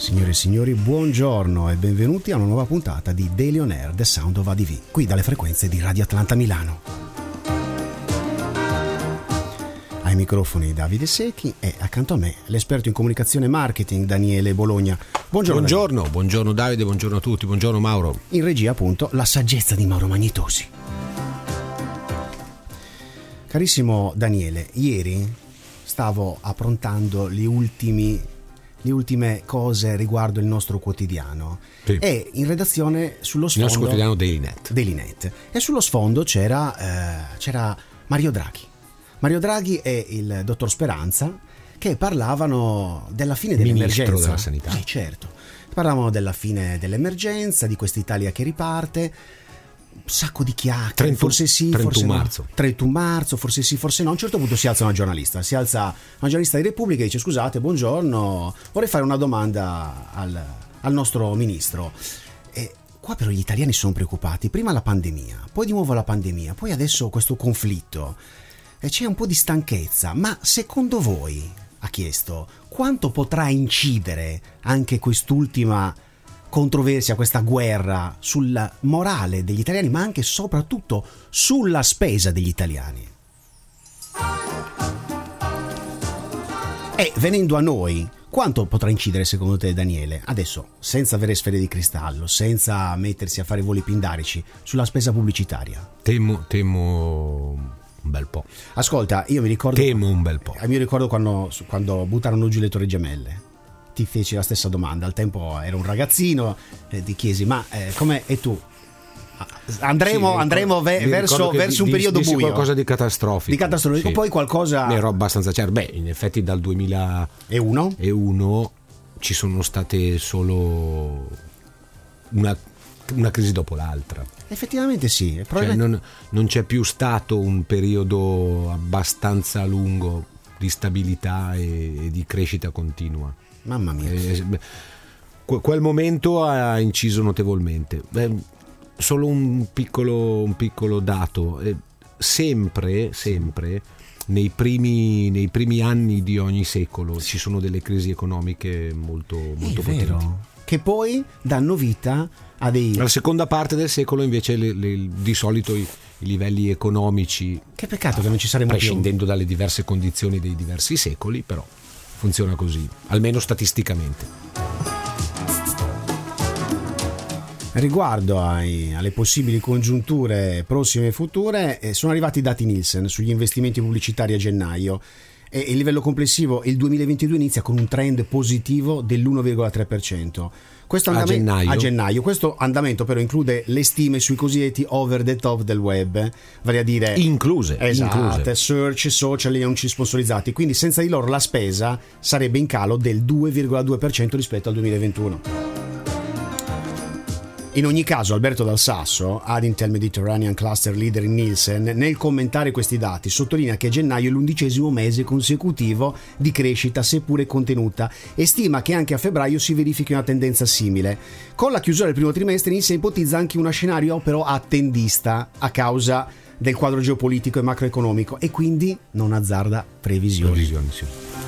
Signore e signori, buongiorno e benvenuti a una nuova puntata di Daily On Air, The Sound of ADV, qui dalle frequenze di Radio Atlanta Milano. Ai microfoni Davide Secchi e accanto a me l'esperto in comunicazione e marketing Daniele Bologna. Buongiorno. Buongiorno Davide, buongiorno a tutti, buongiorno Mauro. In regia appunto la saggezza di Mauro Magnetosi. Carissimo Daniele, ieri stavo approntando le ultime cose riguardo il nostro quotidiano, sì. E in redazione sullo sfondo il nostro quotidiano Daily Net, e sullo sfondo c'era Mario Draghi e il dottor Speranza che parlavano della fine dell'emergenza. Ministro della sanità. Sì, certo, parlavano della fine dell'emergenza, di quest'Italia che riparte. Un sacco di chiacchiere, forse sì, 31 marzo, forse sì, forse no. A un certo punto si alza una giornalista di Repubblica e dice: scusate, buongiorno, vorrei fare una domanda al nostro ministro. E qua però gli italiani sono preoccupati, prima la pandemia, poi di nuovo la pandemia, poi adesso questo conflitto, e c'è un po' di stanchezza. Ma secondo voi, ha chiesto, quanto potrà incidere anche quest'ultima controversia, questa guerra, sulla morale degli italiani, ma anche e soprattutto sulla spesa degli italiani? E venendo a noi, quanto potrà incidere secondo te, Daniele, adesso senza avere sfere di cristallo, senza mettersi a fare voli pindarici, sulla spesa pubblicitaria? Temo un bel po'. Ascolta, io mi ricordo un bel po'. Mi ricordo quando buttarono giù le Torri Gemelle. Ti feci la stessa domanda, al tempo ero un ragazzino, ti chiesi: ma come, e tu? Andremo verso un periodo buio, qualcosa di catastrofico, sì. Poi qualcosa ero abbastanza certo. In effetti dal 2001 ci sono state solo una crisi dopo l'altra. Effettivamente sì, non c'è più stato un periodo abbastanza lungo di stabilità e di crescita continua. Mamma mia. Quel momento ha inciso notevolmente. Solo un piccolo dato. Sempre nei primi anni di ogni secolo ci sono delle crisi economiche molto potenti, che poi danno vita a La seconda parte del secolo invece di solito i livelli economici, che peccato che non ci saremo prescindendo dalle diverse condizioni dei diversi secoli, però funziona così, almeno statisticamente. Riguardo alle possibili congiunture prossime e future, sono arrivati i dati Nielsen sugli investimenti pubblicitari a gennaio, e il livello complessivo il 2022 inizia con un trend positivo dell'1,3%. Questo a gennaio. Questo andamento però include le stime sui cosiddetti over the top del web, vale a dire incluse search, social e annunci sponsorizzati. Quindi senza di loro la spesa sarebbe in calo del 2,2% rispetto al 2021. In ogni caso, Alberto Dal Sasso, ad Intel Mediterranean Cluster Leader in Nielsen, nel commentare questi dati sottolinea che gennaio è l'11° mese consecutivo di crescita, seppure contenuta, e stima che anche a febbraio si verifichi una tendenza simile. Con la chiusura del primo trimestre Nielsen ipotizza anche uno scenario però attendista a causa del quadro geopolitico e macroeconomico, e quindi non azzarda previsioni. Sì.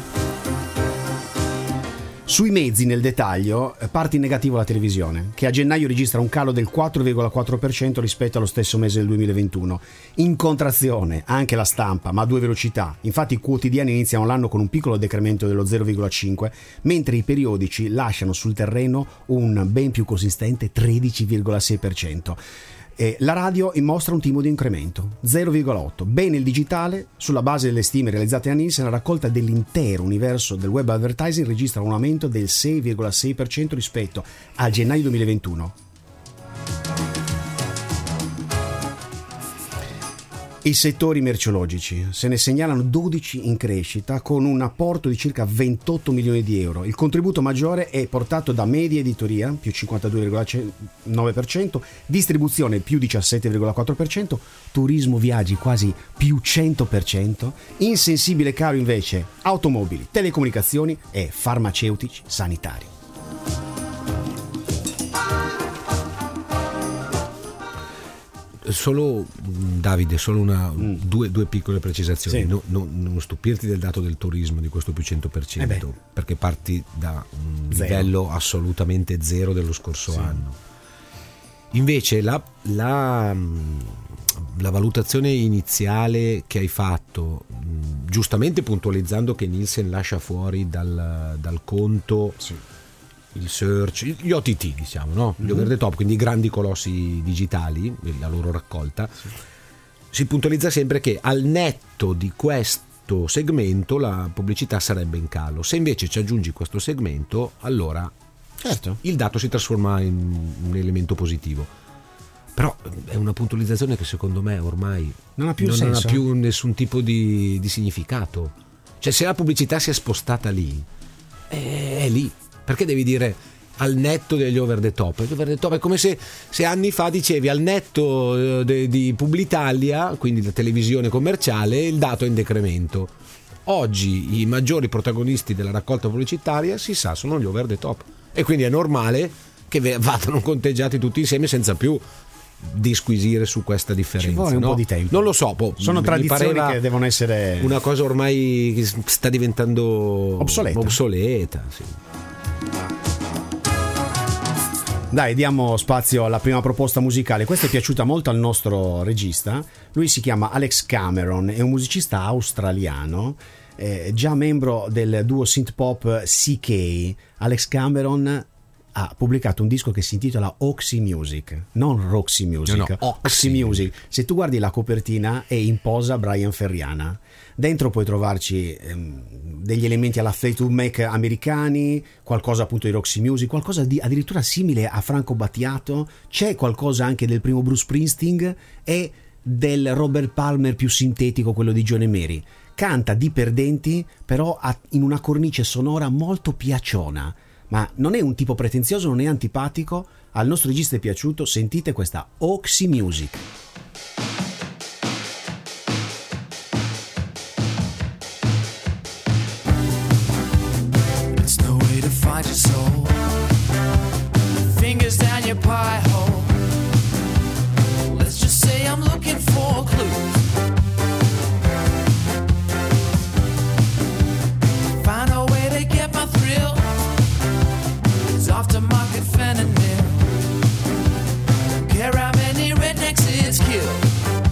Sui mezzi, nel dettaglio, parte in negativo la televisione, che a gennaio registra un calo del 4,4% rispetto allo stesso mese del 2021. In contrazione anche la stampa, ma a due velocità. Infatti i quotidiani iniziano l'anno con un piccolo decremento dello 0,5%, mentre i periodici lasciano sul terreno un ben più consistente 13,6%. La radio mostra un timido incremento, 0,8%. Bene il digitale, sulla base delle stime realizzate da Nielsen, la raccolta dell'intero universo del web advertising registra un aumento del 6,6% rispetto al gennaio 2021. I settori merceologici, se ne segnalano 12 in crescita con un apporto di circa 28 milioni di euro. Il contributo maggiore è portato da media editoria, più 52,9%, distribuzione più 17,4%, turismo viaggi quasi più 100%, insensibile caro invece automobili, telecomunicazioni e farmaceutici sanitari. Solo Davide, due piccole precisazioni. Sì. Non stupirti del dato del turismo di questo più 100%, perché parti da un livello assolutamente zero dello scorso anno. Invece la valutazione iniziale che hai fatto, giustamente puntualizzando che Nielsen lascia fuori dal conto il search, gli OTT, diciamo, no? Gli over the top, quindi i grandi colossi digitali, la loro raccolta, si puntualizza sempre che al netto di questo segmento la pubblicità sarebbe in calo. Se invece ci aggiungi questo segmento, allora il dato si trasforma in un elemento positivo. Però è una puntualizzazione che secondo me ormai non ha più nessun tipo di significato. Cioè, se la pubblicità si è spostata lì, è lì. Perché devi dire al netto degli over the top? Gli over the top è come se anni fa dicevi al netto di Publitalia, quindi la televisione commerciale, il dato è in decremento. Oggi i maggiori protagonisti della raccolta pubblicitaria, si sa, sono gli over the top. E quindi è normale che vadano conteggiati tutti insieme senza più disquisire su questa differenza. Ci vuole un po' di tempo. Non lo so, sono tradizioni che devono essere una cosa ormai che sta diventando obsoleta, sì. Dai, diamo spazio alla prima proposta musicale. Questa è piaciuta molto al nostro regista. Lui si chiama Alex Cameron, è un musicista australiano, già membro del duo synth pop CK. Alex Cameron ha pubblicato un disco che si intitola Oxy Music, non Roxy Music, no, Oxy Music. Se tu guardi la copertina è in posa Brian Ferriana. Dentro puoi trovarci degli elementi alla Fleetwood Mac americani, qualcosa appunto di Roxy Music, qualcosa di addirittura simile a Franco Battiato, c'è qualcosa anche del primo Bruce Springsteen e del Robert Palmer più sintetico, quello di John e Mary. Canta di perdenti, però in una cornice sonora molto piaciona, ma non è un tipo pretenzioso, non è antipatico. Al nostro regista è piaciuto. Sentite questa Oxy Music. It's no way to find your soul. Fingers down your pie hole. Let's just say I'm looking for clues. Find a way to get my thrill. It's aftermarket fentanyl. Don't care how many rednecks it's killed.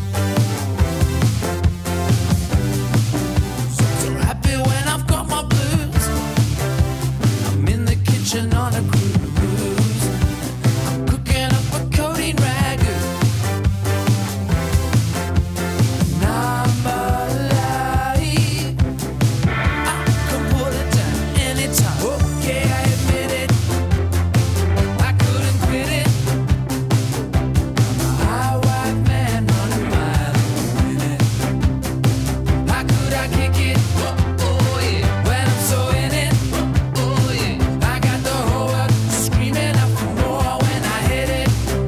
So happy when I've got my blues. I'm in the kitchen on a cruise. I'm cooking up a codeine ragu. And I'm alive. I can put it down anytime. Okay, I admit it. I couldn't quit it. I'm a high white man running mile a minute. How could I kick it? Oh yeah, when I'm so in it. Oh yeah, I got the whole world screaming out for more when I hit it.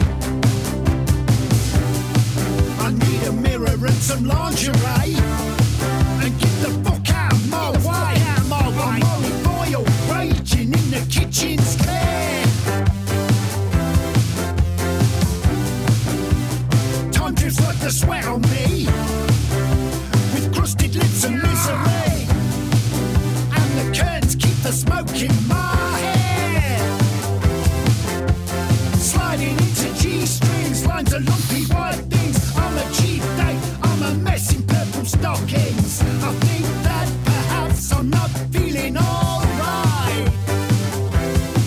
I need a mirror and some lingerie. And get the fuck out my way. I'm oil raging in the kitchen's clear. Time drifts like the sweat on me. With crusted lips and misery. And the curtains keep the smoke in my hair. Sliding into G-strings, lines of lumpy white things. I'm a cheap date, I'm a mess in purple stockings. I think that perhaps I'm not feeling alright.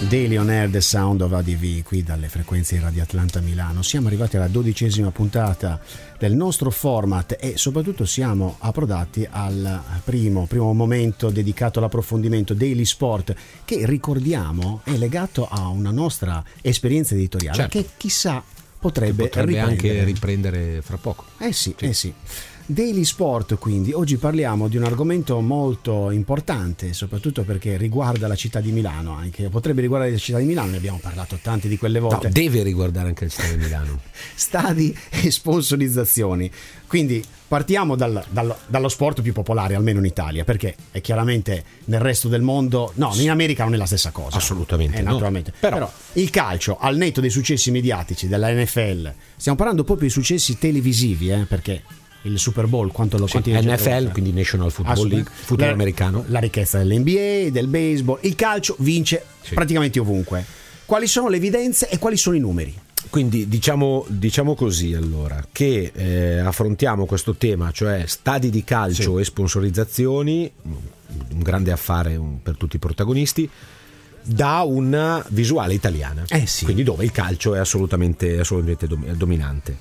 Daily on Air, The Sound of ADV, qui dalle frequenze di Radio Atlanta Milano. Siamo arrivati alla 12ª puntata del nostro format e soprattutto siamo approdati al primo momento dedicato all'approfondimento Daily Sport, che ricordiamo è legato a una nostra esperienza editoriale, certo, che chissà potrebbe anche riprendere fra poco. Sì. Daily Sport, quindi oggi parliamo di un argomento molto importante, soprattutto perché riguarda la città di Milano, anche potrebbe riguardare la città di Milano, ne abbiamo parlato tante di quelle volte. No, deve riguardare anche la città di Milano. Stadi e sponsorizzazioni. Quindi partiamo dallo sport più popolare, almeno in Italia, perché è chiaramente nel resto del mondo, no, in America non è la stessa cosa. Assolutamente, naturalmente. No. Però il calcio, al netto dei successi mediatici della NFL, stiamo parlando proprio di successi televisivi, perché il Super Bowl, quanto NFL, quindi National Football League, football americano, la ricchezza dell'NBA, del baseball, il calcio vince praticamente ovunque. Quali sono le evidenze e quali sono i numeri? Quindi diciamo così, allora, che affrontiamo questo tema, cioè stadi di calcio e sponsorizzazioni, un grande affare per tutti i protagonisti, da una visuale italiana, quindi dove il calcio è assolutamente dominante.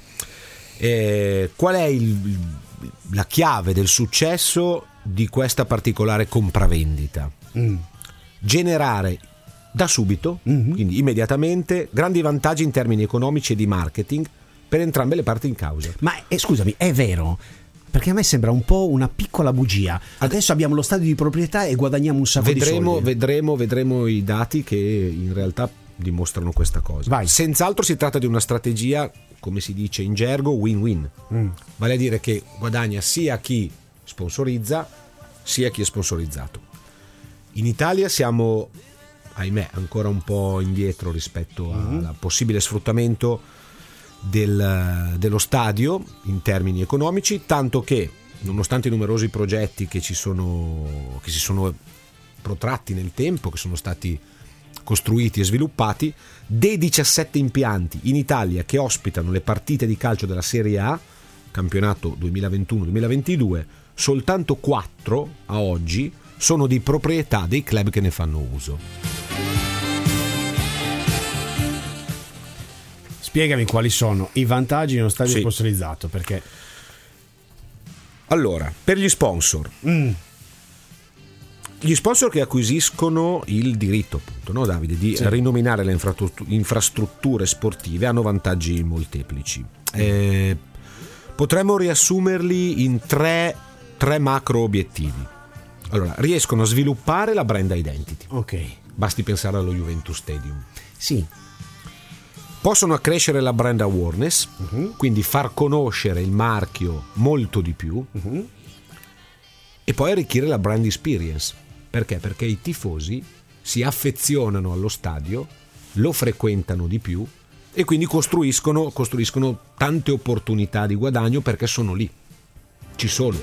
Qual è la chiave del successo di questa particolare compravendita? Generare da subito, quindi immediatamente, grandi vantaggi in termini economici e di marketing per entrambe le parti in causa. Ma scusami, è vero? Perché a me sembra un po' una piccola bugia. Adesso abbiamo lo stadio di proprietà e guadagniamo un sacco di soldi. Vedremo i dati che in realtà dimostrano questa cosa. Vai. Senz'altro si tratta di una strategia, come si dice in gergo, win-win. Vale a dire che guadagna sia chi sponsorizza sia chi è sponsorizzato. In Italia siamo, ahimè, ancora un po' indietro rispetto al possibile sfruttamento dello stadio in termini economici, tanto che nonostante i numerosi progetti che si sono protratti nel tempo, che sono stati costruiti e sviluppati, dei 17 impianti in Italia che ospitano le partite di calcio della Serie A, campionato 2021-2022, soltanto 4 a oggi sono di proprietà dei club che ne fanno uso. Spiegami quali sono i vantaggi di uno stadio sponsorizzato, perché allora, per gli sponsor che acquisiscono il diritto, appunto, no, Davide, di rinominare le infrastrutture sportive hanno vantaggi molteplici. Potremmo riassumerli in tre macro obiettivi. Allora, riescono a sviluppare la brand identity. Basti pensare allo Juventus Stadium. Possono accrescere la brand awareness, quindi far conoscere il marchio molto di più, e poi arricchire la brand experience. Perché? Perché i tifosi si affezionano allo stadio, lo frequentano di più e quindi costruiscono tante opportunità di guadagno, perché sono lì, ci sono.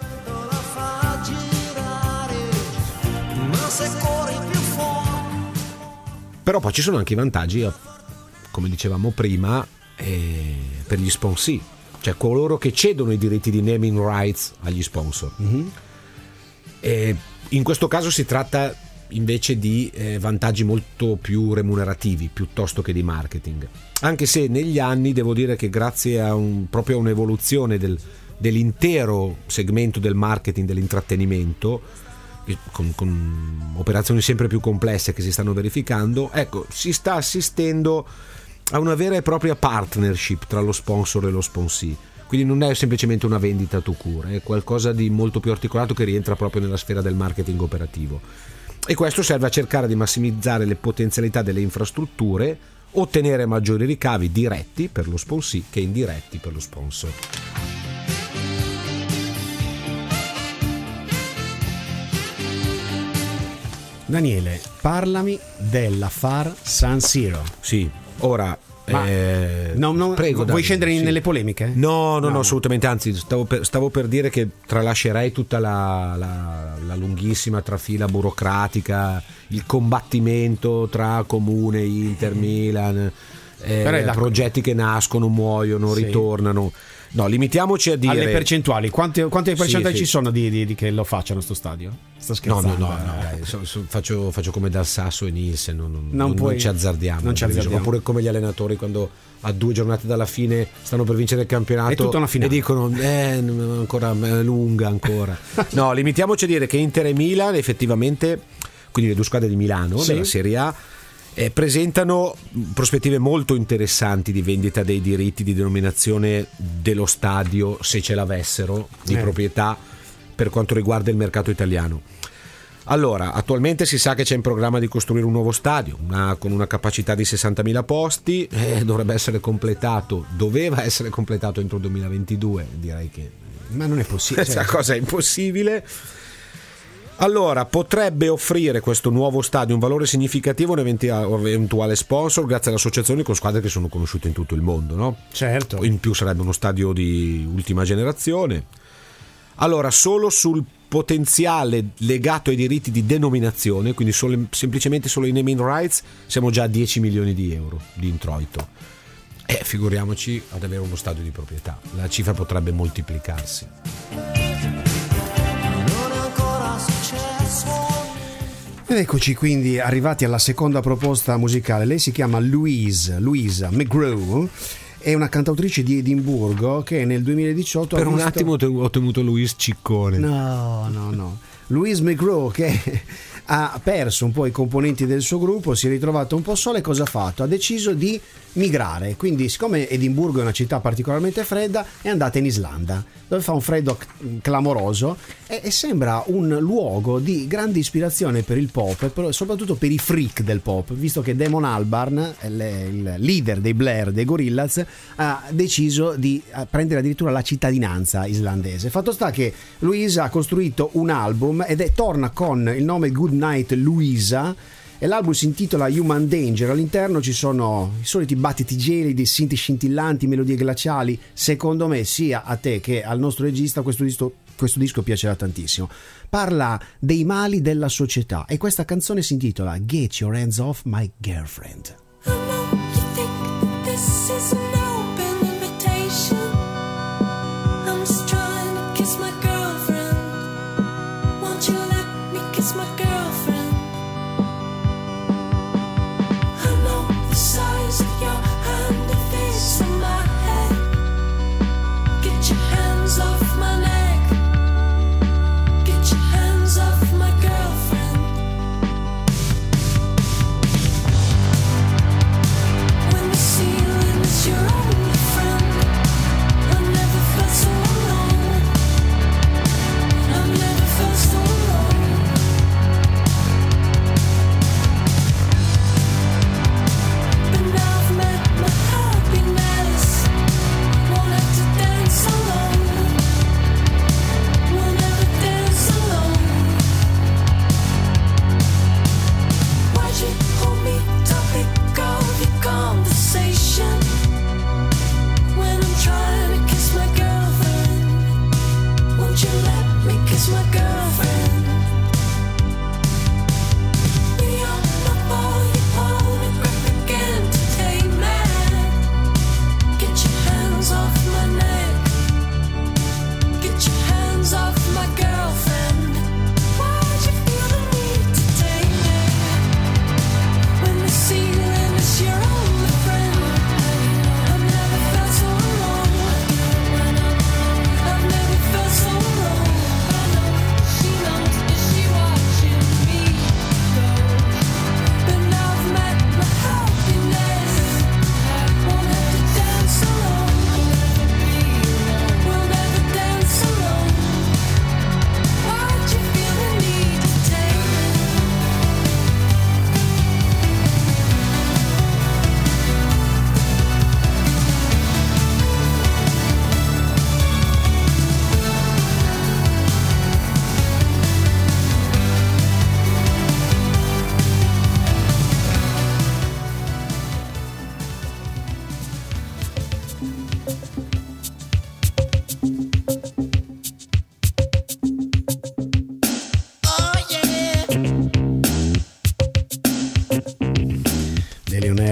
Però poi ci sono anche i vantaggi, come dicevamo prima, per gli sponsor, cioè coloro che cedono i diritti di naming rights agli sponsor. In questo caso si tratta invece di vantaggi molto più remunerativi piuttosto che di marketing, anche se negli anni devo dire che grazie a proprio a un'evoluzione dell'intero segmento del marketing, dell'intrattenimento, con operazioni sempre più complesse che si stanno verificando, ecco, si sta assistendo a una vera e propria partnership tra lo sponsor e lo sponsee. Quindi non è semplicemente una vendita tout court, è qualcosa di molto più articolato che rientra proprio nella sfera del marketing operativo. E questo serve a cercare di massimizzare le potenzialità delle infrastrutture, ottenere maggiori ricavi diretti per lo sponsee che indiretti per lo sponsor. Daniele, parlami della FAR San Siro. Sì, ora prego, vuoi scendere nelle polemiche? No, assolutamente, anzi stavo per dire che tralascerei tutta la lunghissima trafila burocratica, il combattimento tra Comune, Inter, Milan, Però è da- progetti che nascono, muoiono, Sì. ritornano. No, limitiamoci a dire Alle percentuali, quante percentuali sì. ci sono di che lo facciano sto stadio? Sto No, scherzando. dai, faccio come Dal Sasso e Nielsen, non puoi- ci azzardiamo. non ci azzardiamo. Oppure come gli allenatori quando a 2 giornate dalla fine stanno per vincere il campionato È tutta una finale. e dicono ancora è lunga ancora. No, limitiamoci a dire che Inter e Milan effettivamente, quindi le due squadre di Milano Sì. della Serie A, presentano prospettive molto interessanti di vendita dei diritti di denominazione dello stadio, se ce l'avessero, di proprietà per quanto riguarda il mercato italiano. Allora, attualmente si sa che c'è in programma di costruire un nuovo stadio con una capacità di 60.000 posti, doveva essere completato entro il 2022, direi che Ma non è possibile. questa cosa è impossibile. Allora, potrebbe offrire questo nuovo stadio un valore significativo a un eventuale sponsor grazie alle associazioni con squadre che sono conosciute in tutto il mondo, no? Certo. In più sarebbe uno stadio di ultima generazione. Allora, solo sul potenziale legato ai diritti di denominazione, quindi semplicemente solo i naming rights, siamo già a 10 milioni di euro di introito. Figuriamoci ad avere uno stadio di proprietà. La cifra potrebbe moltiplicarsi. Ed eccoci quindi arrivati alla seconda proposta musicale. Lei si chiama Louisa McGraw, è una cantautrice di Edimburgo che nel 2018 Per ha un visto... attimo ho temuto Luis Ciccone. No. Louise McGraw, che ha perso un po' i componenti del suo gruppo, si è ritrovato un po' sola e cosa ha fatto? Ha deciso di migrare, quindi siccome Edimburgo è una città particolarmente fredda è andata in Islanda dove fa un freddo clamoroso e sembra un luogo di grande ispirazione per il pop, però soprattutto per i freak del pop, visto che Damon Albarn, il leader dei Blair, dei Gorillaz, ha deciso di prendere addirittura la cittadinanza islandese. Fatto sta che Louisa ha costruito un album ed torna con il nome Good Night Louisa e l'album si intitola Human Danger. All'interno ci sono i soliti battiti gelidi, sinti scintillanti, melodie glaciali. Secondo me sia a te che al nostro regista questo disco piacerà tantissimo. Parla dei mali della società e questa canzone si intitola Get Your Hands Off My Girlfriend. I know you think this is an open invitation. I'm just trying to kiss my girlfriend. Won't you let me kiss my girlfriend? I know the size of your hand, the face on my head. Get your hands off my neck. Get your hands off my girlfriend. When the ceiling's your only friend, I never felt so alone. I never felt so alone.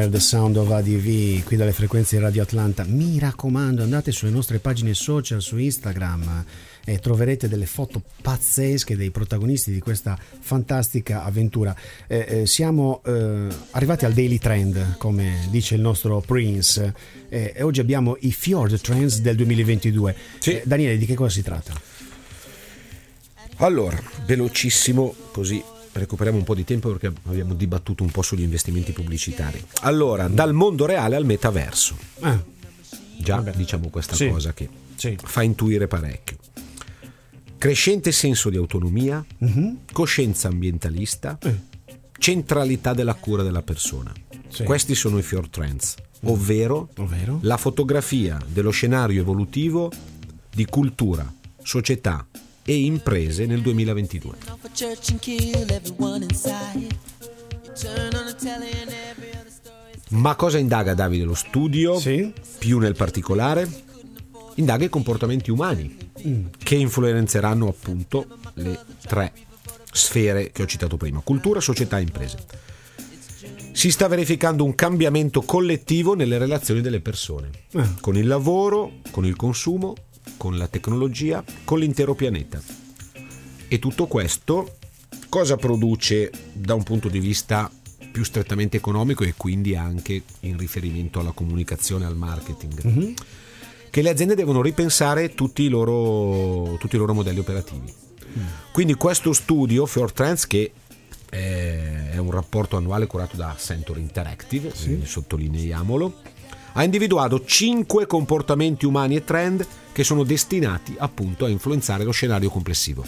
Hear the Sound of ADV qui dalle frequenze di Radio Atlanta. Mi raccomando, andate sulle nostre pagine social su Instagram e troverete delle foto pazzesche dei protagonisti di questa fantastica avventura. Siamo arrivati al Daily Trend, come dice il nostro Prince, e oggi abbiamo i Fjord Trends del 2022. Sì. Daniele, di che cosa si tratta? Allora, velocissimo, così recuperiamo un po' di tempo perché abbiamo dibattuto un po' sugli investimenti pubblicitari. Allora, dal mondo reale al metaverso. Già diciamo questa Sì. cosa che Sì. fa intuire parecchio. Crescente senso di autonomia, coscienza ambientalista, centralità della cura della persona. Sì. Questi sono i Fjord Trends, ovvero la fotografia dello scenario evolutivo di cultura, società e imprese nel 2022. Off a church and kill everyone inside. You turn on the telly and every other story. Ma cosa indaga Davide lo studio? Sì. Più nel particolare, indaga i comportamenti umani che influenzeranno appunto le tre sfere che ho citato prima: cultura, società e imprese. Si sta verificando un cambiamento collettivo nelle relazioni delle persone, con il lavoro, con il consumo, con la tecnologia, con l'intero pianeta. E tutto questo cosa produce da un punto di vista più strettamente economico e quindi anche in riferimento alla comunicazione, al marketing? Che le aziende devono ripensare tutti i loro modelli operativi. Quindi questo studio Fjord Trends, che è un rapporto annuale curato da Accenture Interactive, quindi sottolineiamolo, ha individuato 5 comportamenti umani e trend che sono destinati appunto a influenzare lo scenario complessivo.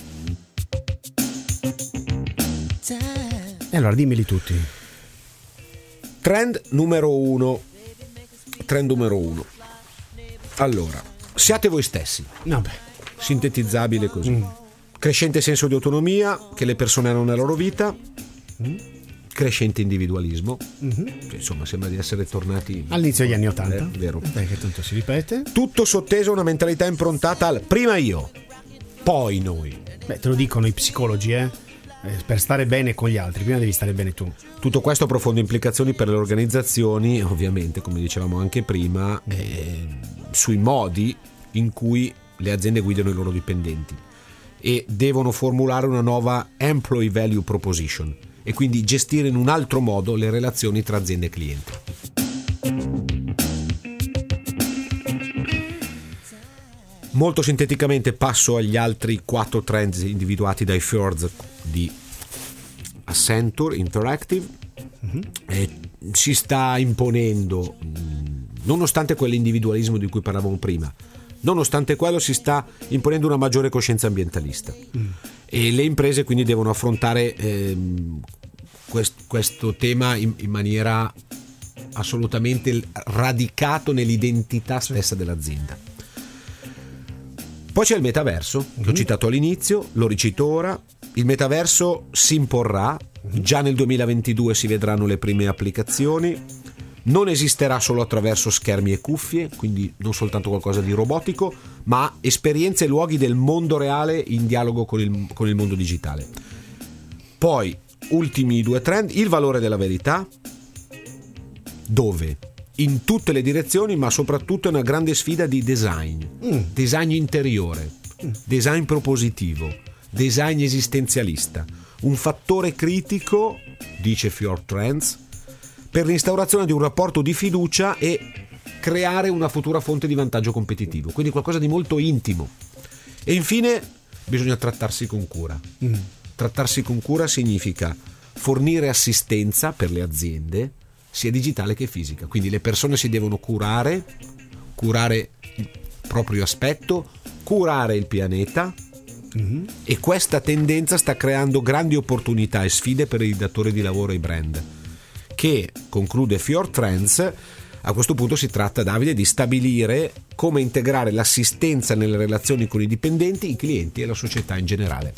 E allora dimmeli tutti. Trend numero 1. Allora, siate voi stessi. Vabbè. Sintetizzabile così. Crescente senso di autonomia che le persone hanno nella loro vita. Crescente individualismo. Che, insomma, sembra di essere tornati All'inizio degli anni '80. Vero. Dai, che tanto si ripete. Tutto sotteso a una mentalità improntata al prima io, poi noi. Beh, te lo dicono i psicologi, per stare bene con gli altri, prima devi stare bene tu. Tutto questo ha profonde implicazioni per le organizzazioni, ovviamente, come dicevamo anche prima, sui modi in cui le aziende guidano i loro dipendenti e devono formulare una nuova Employee Value Proposition e quindi gestire in un altro modo le relazioni tra aziende e clienti. Molto sinteticamente passo agli altri 4 trends individuati dai Fjords di Accenture Interactive. Si sta imponendo, nonostante quell'individualismo di cui parlavamo prima, nonostante quello si sta imponendo una maggiore coscienza ambientalista e le imprese quindi devono affrontare questo tema in maniera assolutamente radicato nell'identità stessa dell'azienda. Poi c'è il metaverso, che ho citato all'inizio, lo ricito ora. Il metaverso si imporrà, già nel 2022 si vedranno le prime applicazioni, non esisterà solo attraverso schermi e cuffie, quindi non soltanto qualcosa di robotico, ma esperienze e luoghi del mondo reale in dialogo con il mondo digitale. Poi, ultimi 2 trend, il valore della verità, dove? In tutte le direzioni, ma soprattutto è una grande sfida di design, design interiore, design propositivo, design esistenzialista, un fattore critico, dice Fjord Trends, per l'instaurazione di un rapporto di fiducia e creare una futura fonte di vantaggio competitivo, quindi qualcosa di molto intimo. E infine bisogna trattarsi con cura. Trattarsi con cura significa fornire assistenza per le aziende, sia digitale che fisica, quindi le persone si devono curare il proprio aspetto, curare il pianeta, e questa tendenza sta creando grandi opportunità e sfide per i datori di lavoro e i brand, che, conclude Fjord Trends, a questo punto si tratta, Davide, di stabilire come integrare l'assistenza nelle relazioni con i dipendenti, i clienti e la società in generale.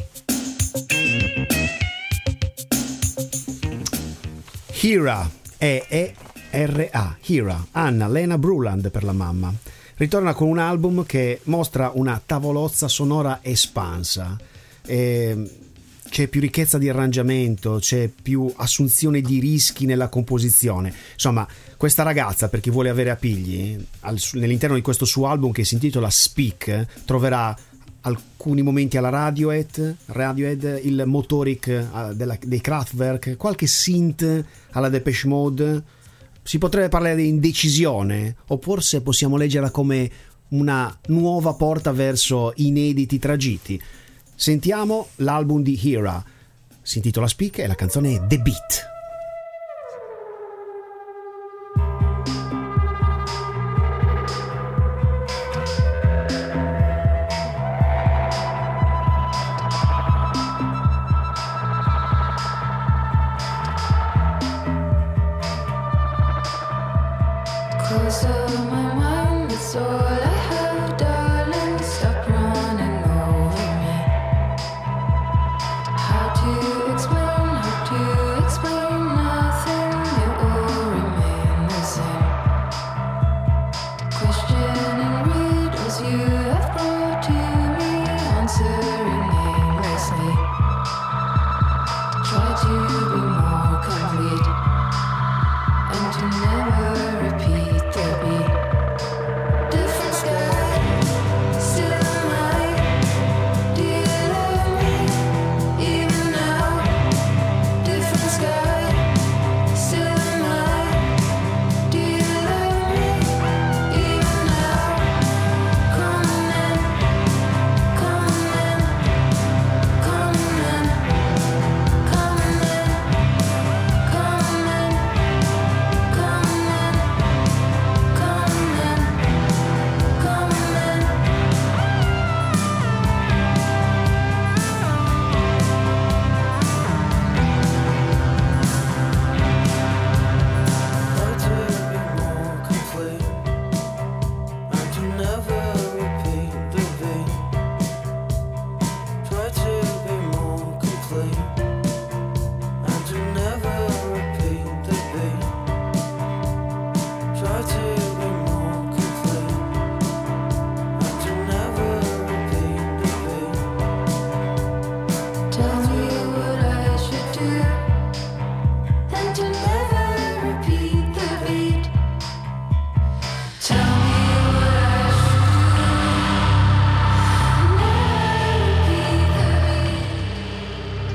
Hira, E-E-R-A, Hira, Anna Lena Bruland per la mamma. Ritorna con un album che mostra una tavolozza sonora espansa. c'è più ricchezza di arrangiamento, c'è più assunzione di rischi nella composizione. Insomma, questa ragazza, per chi vuole avere appigli, nell'interno di questo suo album che si intitola Speak, troverà alcuni momenti alla Radiohead, il motoric dei Kraftwerk, qualche synth alla Depeche Mode. Si potrebbe parlare di indecisione, o forse possiamo leggerla come una nuova porta verso inediti tragiti. Sentiamo l'album di Hira, si intitola Speak e la canzone è The Beat. Close of my mind, it's all I have, darling. Stop running over me. How to explain nothing? It will remain the same. Questioning riddles you have brought to me, answering aimlessly. Try to be more complete and to never repeat the beat. Different sky, still am I. Do you love me even now? Different sky, still am I. Do you love me even now? Come in, come in, come in, come in, come in. Tell me what I should do, and to never repeat the beat. Tell me what I should do, never repeat the beat.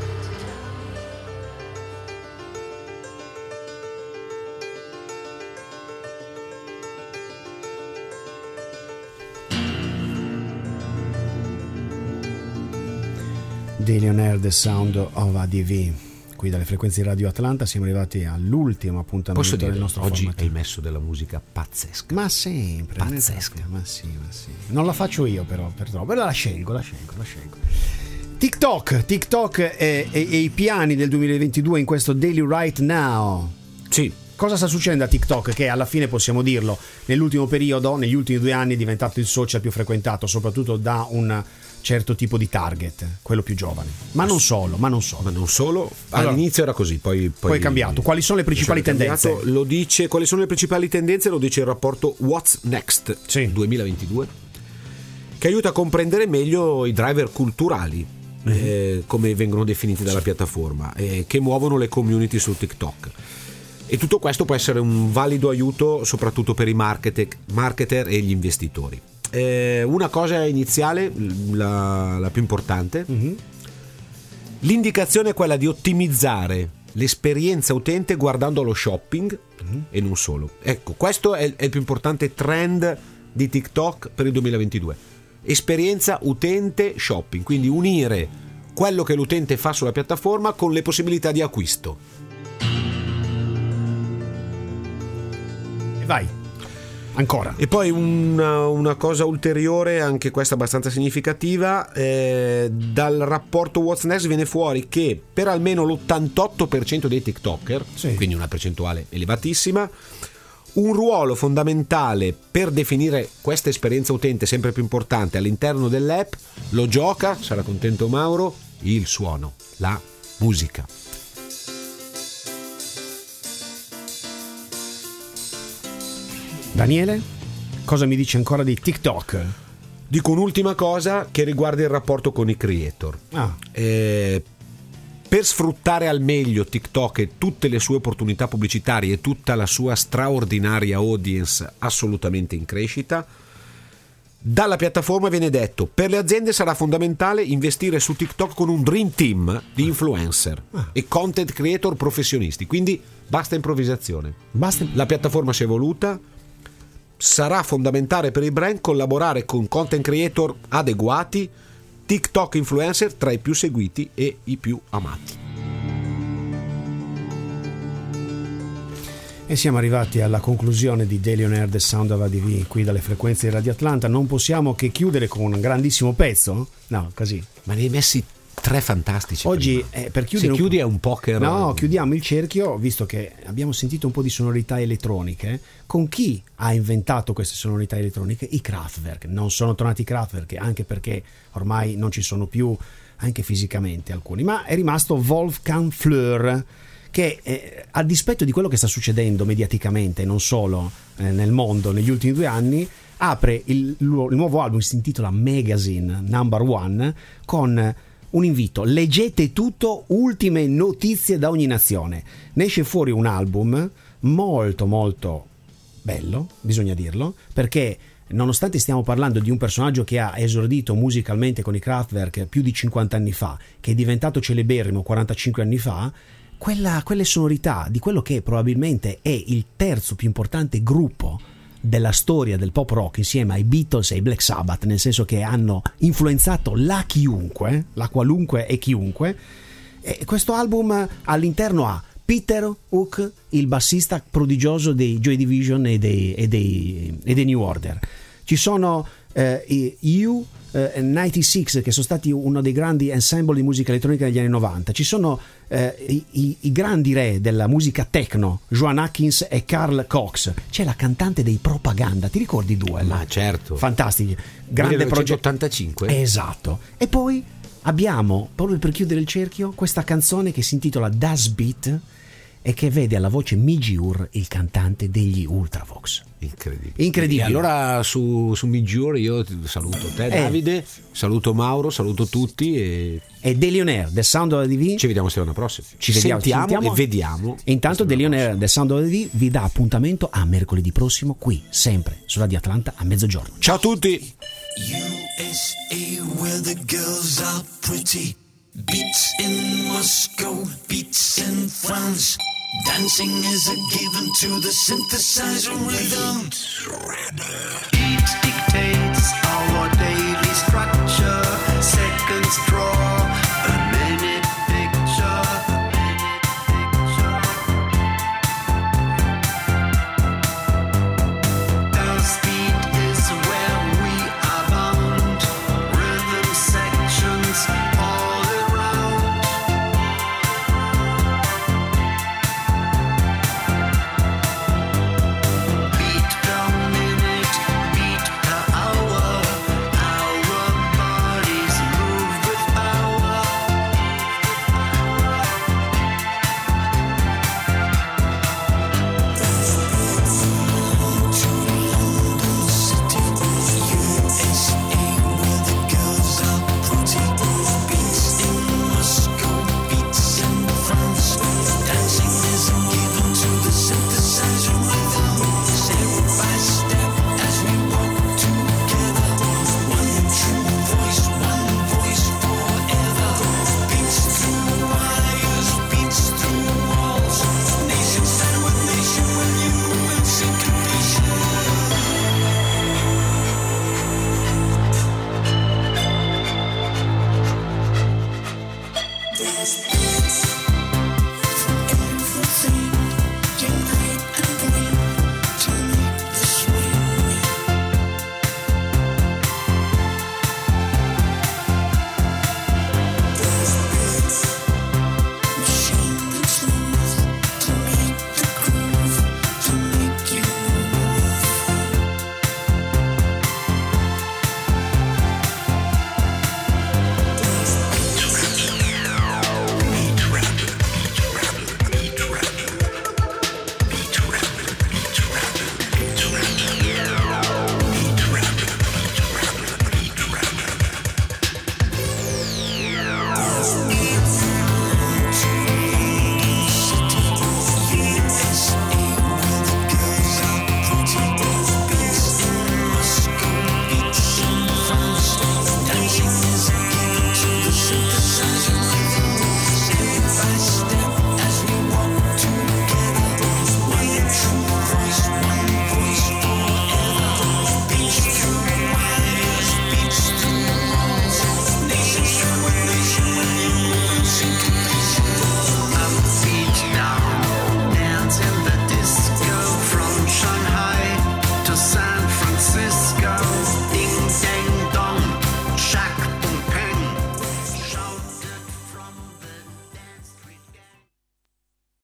Daily on Air, The Sound of ADV. Qui dalle frequenze di Radio Atlanta siamo arrivati all'ultimo appuntamento Posso dire, del nostro oggi format. hai messo della musica pazzesca. Ma sempre, Pazzesca. ma sì. Non la faccio io però, la scelgo. TikTok e i piani del 2022 in questo Daily Right Now. Sì, Cosa sta succedendo a TikTok? Che alla fine, possiamo dirlo, nell'ultimo periodo, negli ultimi 2 anni è diventato il social più frequentato, soprattutto da un certo tipo di target, quello più giovane. Ma non solo. ma non solo. Allora, All'inizio era così, poi è cambiato. Quali sono le principali tendenze? Lo dice, quali sono le principali tendenze? Lo dice il rapporto What's Next 2022, che aiuta a comprendere meglio i driver culturali, come vengono definiti dalla piattaforma, che muovono le community su TikTok. E tutto questo può essere un valido aiuto soprattutto per i marketer e gli investitori. Una cosa iniziale, la più importante, l'indicazione è quella di ottimizzare l'esperienza utente guardando lo shopping e non solo. Ecco, questo è il più importante trend di TikTok per il 2022. Esperienza utente shopping, quindi unire quello che l'utente fa sulla piattaforma con le possibilità di acquisto. E vai. Ancora. E poi una cosa ulteriore, anche questa abbastanza significativa, dal rapporto What's Next viene fuori che per almeno l'88% dei TikToker, quindi una percentuale elevatissima, un ruolo fondamentale per definire questa esperienza utente sempre più importante all'interno dell'app lo gioca, sarà contento Mauro, il suono, la musica. Daniele, cosa mi dici ancora di TikTok? Dico un'ultima cosa che riguarda il rapporto con i creator. Per sfruttare al meglio TikTok e tutte le sue opportunità pubblicitarie e tutta la sua straordinaria audience assolutamente in crescita, dalla piattaforma viene detto: per le aziende sarà fondamentale investire su TikTok con un dream team di influencer e content creator professionisti, quindi basta improvvisazione. La piattaforma si è evoluta, sarà fondamentale per i brand collaborare con content creator adeguati, TikTok influencer tra i più seguiti e i più amati. E siamo arrivati alla conclusione di Daily On Air The Sound of ADV qui dalle frequenze di Radio Atlanta. Non possiamo che chiudere con un grandissimo pezzo, no, così. Ma ne hai messi 3 fantastici. Oggi per chiudere, se chiudi è un poker. No, chiudiamo il cerchio, visto che abbiamo sentito un po' di sonorità elettroniche. Con chi ha inventato queste sonorità elettroniche? I Kraftwerk. Non sono tornati i Kraftwerk, anche perché ormai non ci sono più, anche fisicamente alcuni, ma è rimasto Wolfgang Flür, che a dispetto di quello che sta succedendo mediaticamente, non solo nel mondo negli ultimi 2 anni, apre il nuovo album, si intitola Magazine Number One, con un invito: leggete tutto, ultime notizie da ogni nazione. Ne esce fuori un album molto molto bello, bisogna dirlo, perché nonostante stiamo parlando di un personaggio che ha esordito musicalmente con i Kraftwerk più di 50 anni fa, che è diventato celeberrimo 45 anni fa, quelle sonorità di quello che probabilmente è il terzo più importante gruppo della storia del pop rock insieme ai Beatles e ai Black Sabbath, nel senso che hanno influenzato la qualunque e chiunque. E questo album all'interno ha Peter Hook, il bassista prodigioso dei Joy Division e dei New Order. Ci sono You 96, che sono stati uno dei grandi ensemble di musica elettronica degli anni 90. Ci sono i grandi re della musica techno, Joan Atkins e Carl Cox. C'è la cantante dei Propaganda, ti ricordi 2? Ma certo, fantastici, grande progetto 85. Esatto. E poi abbiamo, proprio per chiudere il cerchio, questa canzone che si intitola Das Beat e che vede alla voce Mijur, il cantante degli Ultravox. Incredibile. E allora su Mijur io saluto te, Davide, saluto Mauro, saluto tutti e Daily On Air The Sound of ADV. Ci vediamo settimana prossima. Ci sentiamo e vediamo. E intanto Daily On Air The Sound of ADV vi dà appuntamento a mercoledì prossimo qui, sempre su Radio Atlanta a mezzogiorno. Ciao a tutti. USA, where the girls are pretty. Beats in Moscow, beats in France. Dancing is a given to the synthesizer rhythm. Beat dictates our daily struggle.